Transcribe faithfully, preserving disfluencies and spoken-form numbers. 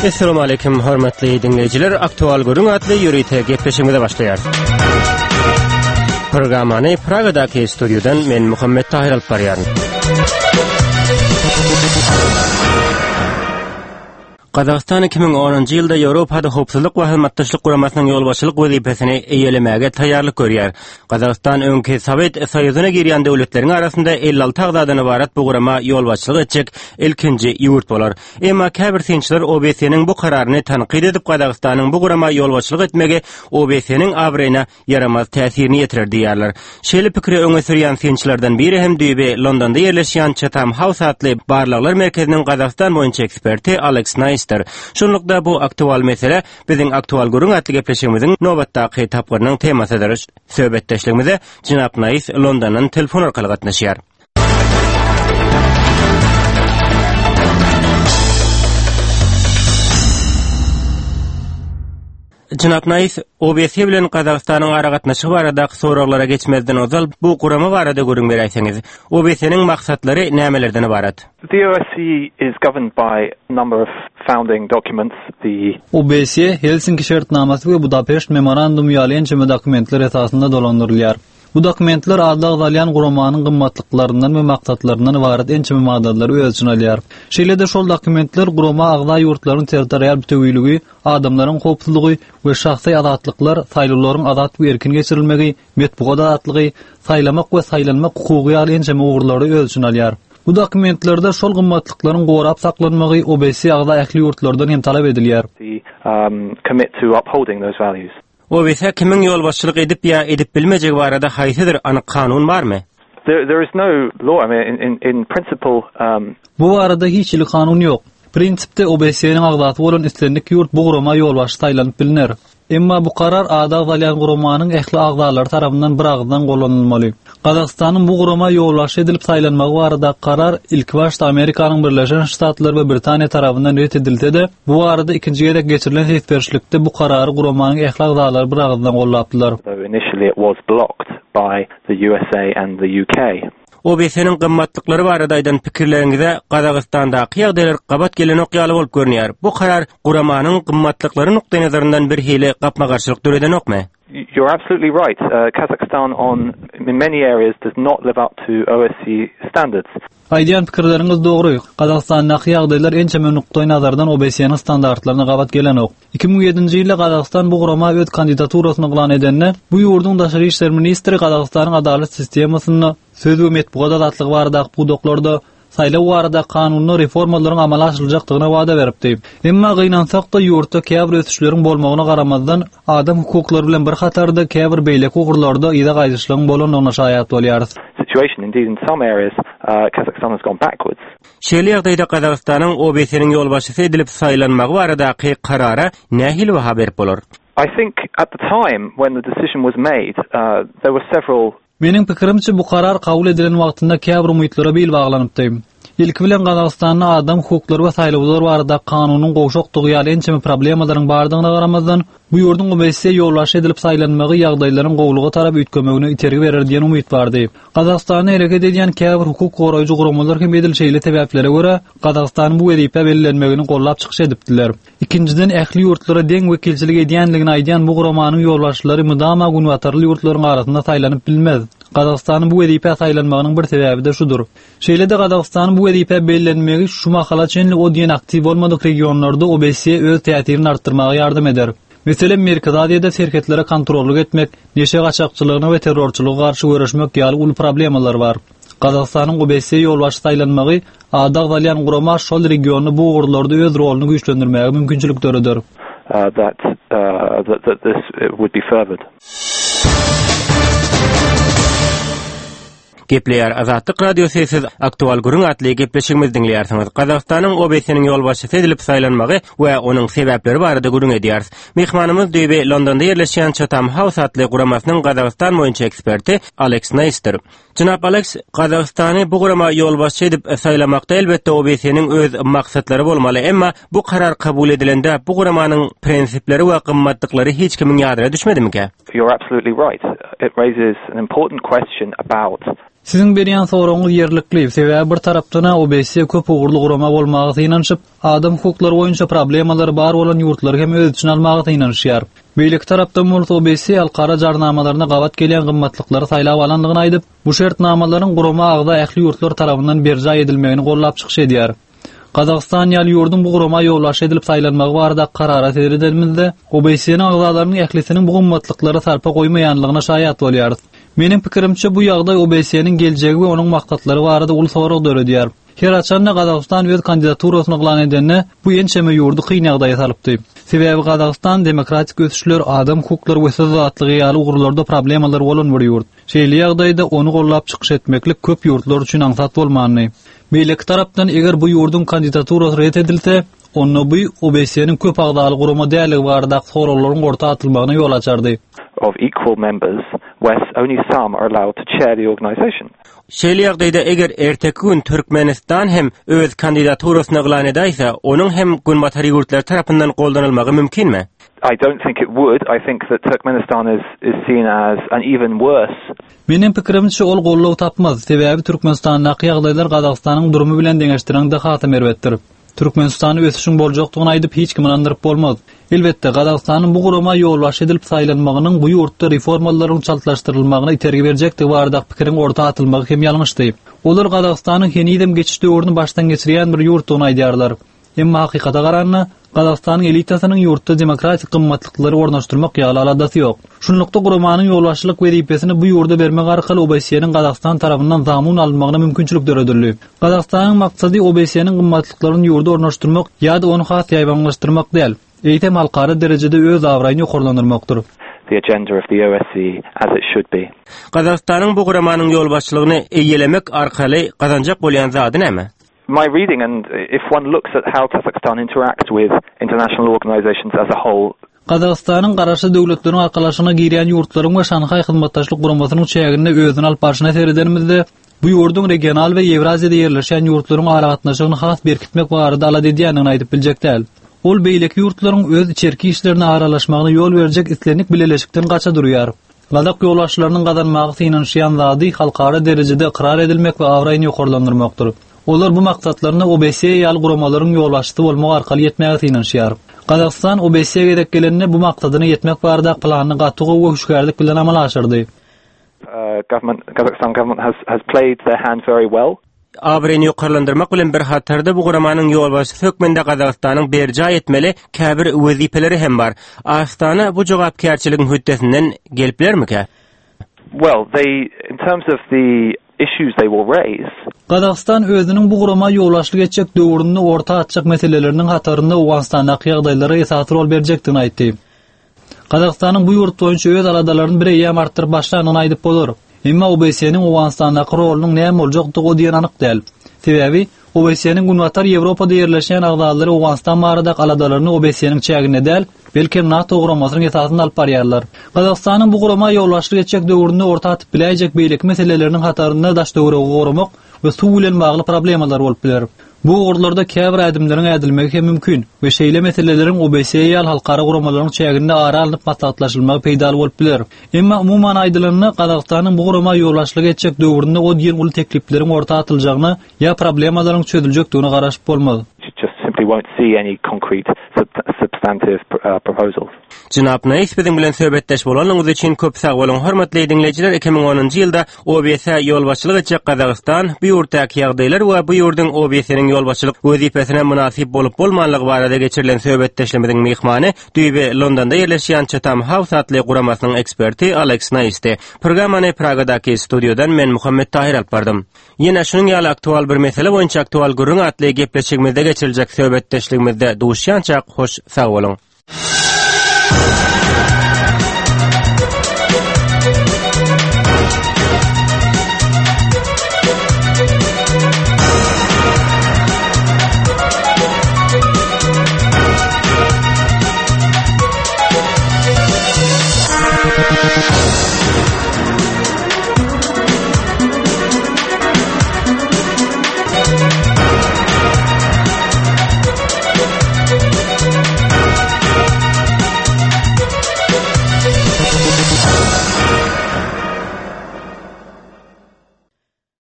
Assalamu alaykum hormatly dinleyiciler. Aktual Görüň adlı ýürüýte gepleşigimize başlaýar. Programmany Pragadaky studiodan men Muhammed Tahir alyp barýaryn. Qazaqstan iki ming onuncu ýylda Ýewropada howpsuzlyk we hyzmatdaşlyk guramasynyň ýolbaşçylyk wezipesini eýelemäge taýýarlyk görýär. Qazaqstan öňki Sowet Soýuzyna girýän döwletleriň arasynda elli alty agdadan ibarat bu gurama ýolbaşçylyk etjek ilkinji ýurt bolar. Emma käbir synçylar O B S-niň bu kararyny tanqid edip Qazaqstanyň bu gurama ýolbaşçylyk etmegi O B S-niň abryna yaramaz täsirini ýetirýär diýýärler. Şeýle pikiri öňe sürýän synçylardan biri hem düýbe Londonda ýerleşýän Chatham House adly barlyklar merkeziniň Qazaqstan boýunça eksperti Alex Nice. Şunlukda bu aktual mesele bizim aktual Görüň adly gepleşigimiziň nobatdaky tapgyrynyň temasydyr. Söhbetdeşligimize Jinap Nice Londondan telefon arkaly gatnaşýar. Jinap Nice, O B S bilen Qazaqstanyň aragatnaşygy barada soraglara geçmezden ozal bu gurama barada görüň berýäňiz. O B S-niň maksatlary nämelerden ibarat? The O S C is governed by a number of founding documents. The O B S Helsinki şertnamasy we Budapest memorandum ýalyň dokumentler esasında dolandyrylýar. Bu dokumentler adly agzalyan guramanyň gymmatlyklarynyň we maksatlarynyň ibarat ençe maddalary öz içine alýar. Şeýle-de şol dokumentler gurama agza ýurtlaryň territorial bütünligi, adamlaryň howpsuzlygy we şahsy azatlyklar, saýlawlaryň azat we erkin geçirilmegi, metbuat azatlygy, saýlamak we saýlanmak hukuky ýaly ençe ugurlary öz içine alýar. Bu dokumentlerde şol gymmatlyklaryň gorap saklanmagy O B S agza ähli ýurtlardan hem talap edilýär. um, commit to upholding those values. O B S kimin ýolbaşçylyk edip ýa edip bilmejegi barada haýsydyr anyk kanun barmy? There, there is no law. I mean, in, in, in principle... Um, bu barada hiçli kanun ýok. Prinsipde O B S-niň agzaty bolan islendik ýurt bu gurama ýolbaşçy taýlanyp biliner. Emma bu karar ada agzalyan guramanyň ähli agzalary tarapyndan bir agzdan gollanylmaly. Qazaqstanyň bu gurama ýolbaşçy edilip taýlanmagy barada karar ilk başda Amerikanyň Birleşen Ştatlary we Britaniýa tarapyndan ret edildi-de, bu arada ikinji gerek geçirilen seferçilikde bu karary guramanyň ähli agzalary bir agzdan gollapdylar. Initially it was blocked by the U S A and the U K. O B S-niň gymmatlyklary barada aýdan pikirleriňizde Qazaqstanda ýagdaýlar gabat gelen okýaly bolup görünýär. Bu karar guramanyň gymmatlyklary nukta nazaryndan bir hili gapma-garşylyk döredän okmy? You're absolutely right. Uh, Kazakhstan on in many areas does not live up to O S C standards. Aýdýan pikirleriňiz dogry. Qazaqstandaky ýagdaýlar ençeme nukta nazardan O B S-niň standartlaryna gabat gelen ok. iki ming ýedinji ýylda Qazaqstan bu gurama öz kandidaturasyny glan edende, bu ýurdun daşary işler ministri Qazaqstanyň adalet sistemasyny söz we metbuat azatlygy barada bu doklarda saýlaw barada kanuny reformalaryň amala aşyryljakdygyna wada beripdi. Emma gynansak da ýurtda käbir ösüşleriň bolmagyna garamazdan adam hukuklary bilen bir hatarda käbir beýlek ugurlarda ýa-da gaýdyşlygyň bolanyna şaýat bolýar. Situation indeed in some areas uh, Kazakhstan has gone backwards. Şeýle ýagdaýda Qazaqstanyň O B S-niň ýolbaşçysy edilip saýlanmagy baradaky karara nähili we haber bolar? I think at the time when the decision was made, uh, there were several. Meniň pikirimçe bu karar kabul edilen wagtynda käbir umytlara beýil baglanıpdy. İlk bilen Qazaqstanyň adam hukuklary we saýlawlar barada kanunyň gowşokdygy ýaly ençeme problemlaryň bardygyna garamazdan bu ýurdun O B S ýolbaşçy edilip saýlanmagy ýagdaýlaryň gowlugy tarap ütkömegine itergi berer diýen umyt bardy. Qazaqstanyň hereket edýän käbir hukuk goraýjy guramalar hem edil şeýle täbäplere görä Qazaqstanyň bu wezipe bellenmegini gollap çykyş edipdiler. Ikinciden ähli ýurtlara deň wekilçilik edýänligini aýdýan bu guramanyň ýolbaşçylary mydama günwatarly ýurtlaryň arasynda saýlanyp bilmez. Qazaqstanyň bu wezipe saýlanmagynyň bir sebäbi de şudur. Şeýle-de Qazaqstanyň bu wezipe bellenmegi şu makala çenli o diýen aktiv bolmadyk regionlarda O B S öz täsirini artdyrmaga ýardam eder. Meselem Merkez Aziýada şerketlere kontrollyk etmek, neşe gaçakçylygyna we terrorçylyga garşy görüşmek ýaly ul problemalar bar. Qazaqstanyň O B S ýolbaşçy taýlanmagy ada agzalyan gurama şol regiony bu ugurlarda öz roluny güýçlendirmäge mümkinçilik töredir. Uh, that, uh, that, that this would be furthered. Gepleýär Azatlyk radiosyny siz aktual Görüň adly gepleşigimizi dinleýärsiňiz. Qazaqstanyň O B S-niň ýolbaşçysy edilip saýlanmagy we onuň sebäpleri barada görüň edýäris. Mehmanymyz düýbe Londonda ýerleşýän Chatham House adly guramasynyň Qazaqstan boýunça eksperti Alex Nice. Jinap Alex, Qazaqstany bu gurama ýolbaşçy edip saýlamakda elbetde O B S-niň öz maksatlary bolmaly, emma bu karar kabul edilende bu guramanyň prinsipleri we gymmatlyklary hiç kimiň ýadyra düşmedimi? You're absolutely right. It raises an important question about Sizin berýän soragyňyz ýerlikli. Sebäbi bir tarapdan O B C köp ugurly gurama bolmagy inanşyp, adam hukuklary boýunça problemalary bar bolan ýurtlary hem öz üçin almagy inanşýar. Beýlik tarapdan bolan O B C alqara jarnamalaryna gawat gelýän gymmatlyklary saýlap alandygyny aýdyp, bu şertnamalaryň gurama agda ähli ýurtlar tarapyndan berja edilmegini gollap çykyş edýär. Qazaqstan ýaly ýurdun bu gurama ýolbaş edilip saýlanmagy barada kararat edilenmizde, O B C'niň agzalarynyň ählisiniň bu gymmatlyklary sarpa goýmaýanlygyna şaýat bolýar. Menin pikirimçe bu ýagdaý O B C'niň geljegi we onuň maksatlary barada uly sorag döredýär. Her açanda Qazaqstan öz kandidaturasyny glan edenne bu ençeme ýurdu kyn ýagdaýa salypdy. Sebäbi Qazaqstan demokratik ösüşler, adam hukuklary we sözatlygy ýaly ugurlarda problemalar bolan bir ýurt. Şeýle ýagdaýda onu gollap çykyş etmeklik köp ýurtlar üçin aňsat bolmany. Beýlik tarapdan eger bu ýurdun kandidaturasy ret edilse, onu bu O B C'niň köp agdaly gurama däligi barada soraglaryň orta atylmagyna ýol açardy. Of equal members, West only some are allowed to chair the organization. Şeýle ýagdaýda eger erteki gün Türkmenistan hem öz kandidaturasyny glan edýse, onuň hem gymmatary ýurtlar tarapyndan goldanylmagy mümkinmi? I don't think it would. I think that Turkmenistan is, is seen as an even worse. Menin pikirimçe ol gollaw tapmaz. Sebäbi Türkmenistanyň ýagdaýlar Qazaqstanyň durumy bilen deňeşdireňde hatam erbetdir. Türkmenistany ösüşiň boljakdygyny aýdyp hiç kim andyryp bolmaz. Elbetde Qazaqstanyň bu gurama ýolbaş edilip saýlanmagynyň bu ýurtda reformalaryň çaltlaşdyrylmagyna itergi berjekdi barada pikiriň orta atylmagy hem ýalňyşdy. Olar Qazaqstanyň henidem geçiş döwrüni başdan geçirýän bir ýurtdygyny aýdýarlar. Emma hakykata garanna Qazaqstanyň elitasynyň ýurtda demokratik gymmatlyklary ornaşdyrmak ýaly aladasy ýok. Şunlukda guramanyň ýolbaşçylyk wezipesini bu ýurda bermek arkaly O B C'niň Qazaqstan tarapyndan zamun alınmagyna mümkinçilik döredildi. Qazaqstanyň maksady O B C'niň gymmatlyklaryny ýurda ornaşdyrmak ýa-da onu has ýaýbanlaşdyrmak däl. Eýtem halkara derejede öz awraýyny ýokurlandyrmakdyr. The agenda of the O S C as it should be. Qazaqstanyň bu guramanyň ýolbaşçylygyny eýelemek arkaly gazanjak bolýan zady näme? My reading, and if one looks at how Kazakhstan interacts with international organizations as a whole, Qazaqstanyň garaşy döwletleriň arkalaşyna girýän ýurtlaryň we Şanhay hyzmatdaşlyk guramasynyň çägine özüni alyp barşyna seridenmizde, bu ýurdun regional we Ewraziýada ýerleşen ýurtlaryň aragatnaşygyny has berkitmek barada alad edýänini aýdyp biljekdäl. Ol beýleki ýurtlaryň öz içerki işlerine aralaşmagyna ýol berjek islenlik bileleşikden gaça durýar. Gadak ýolbaşçylarynyň gazanmagy synanşýan zady halkara derejede ikrar edilmek we awraýyny ýokurlandyrmakdyr. Olar bu maksatlaryna O B C ýaly guramalaryň ýolbaşçy bolmagy arkaly ýetmäge synanşýar. Qazaqstan O B C'ye gedek gelenine bu maksadyny ýetmek barada planyny gatygy we huşgärlik bilen amala aşyrdy. Uh, government, Kazakhstan government has, has played their hand very well. Awraýyny ýokurlandyrmak bilen bir hatarda bu guramanyň ýolbaşçy hökmünde Qazaqstanyň berja etmeli käbir wezipeleri hem bar. Astana bu jogapkärçiligiň hüddesinden geliplermiki? Well, they, in terms of the issues they will raise, Qazaqstan özüniň bu gurama ýolbaşlyk etjek döwründe orta atjak meseleleriniň hatarynda Awganstanyň ýagdaýlary esasy rol berjekdigini aýtdy. Qazaqstanyň bu ýurt boýunça öz aladalaryny bir ýam artdyryp başlanyny aýdyp bolar. Emma O B C'niň Awganstanyň rolunyň näme boljakdygy diýen anyk däl. Sebäbi O B C'niň günwatar Ýewropada ýerleşen agdalary Awganstan barada aladalaryny O B C'niň çägine däl, belki NATO guramasynyň esasyny alyp barýarlar. Qazaqstanyň bu gurama ýolbaşlyk etjek döwründe orta atyp biläjek beýlik meseleleriniň hatarynda daş döwregi goramak we suw bilen bagly problemalar bolup biler. Bu ugurlarda käbir adımlaryň edilmegi hem mümkin we şeýle meseleleriň O B C ýaly halkara guramalaryň çäginde ara alynyp maslahatlaşylmagy peýda bolup biler. Emma umumyň aýdylanyny Qazaqstanyň bu gurama ýolbaşlyk etjek döwründe o diýen uly teklipleriň orta atyljagyny ýa problemalaryň çözüljekdigini garaşyp bolmaz. Just simply won't see any concrete substantive uh, proposals. Jynap Naýs bilen bilen söhbetdeş bolanyňyz üçin köp sag bolun. Hormatly dinleýijiler, iki ming onunçy ýylda O B C ýolbaşçylyk etjek Qazaqstan bu ýurtdaky ýagdaýlar we bu ýurdun O B C'niň ýolbaşçylyk wezipesine münasip bolup bolmanlygy barada geçirilen söhbetdeşlemediň mehmany Düýbe Londonda ýerleşýän Chatham House atly guramasynyň eksperti Alex Naýsdy. Programmany Pragadaky studiodan men Muhammed Tahir alyp bardym. Ýene şunyň ýaly aktual bir mesele boýunça aktual gurrun atly gepleşigimizde geçiriljek söhbetdeşligimizde duşýança hoş sag bolun.